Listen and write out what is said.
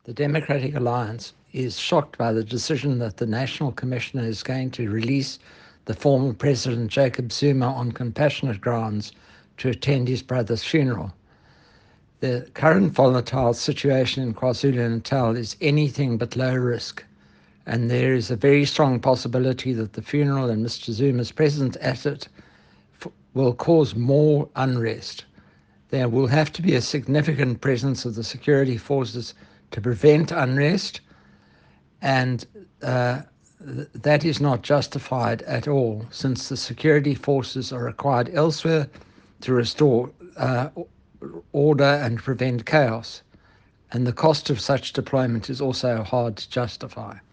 The Democratic Alliance is shocked by the decision that the National Commissioner is going to release the former President Jacob Zuma on compassionate grounds to attend his brother's funeral. The current volatile situation in KwaZulu-Natal is anything but low risk, and there is a very strong possibility that the funeral and Mr. Zuma's presence at it will cause more unrest. There will have to be a significant presence of the security forces to prevent unrest, and that is not justified at all, since the security forces are required elsewhere to restore order and prevent chaos, and the cost of such deployment is also hard to justify.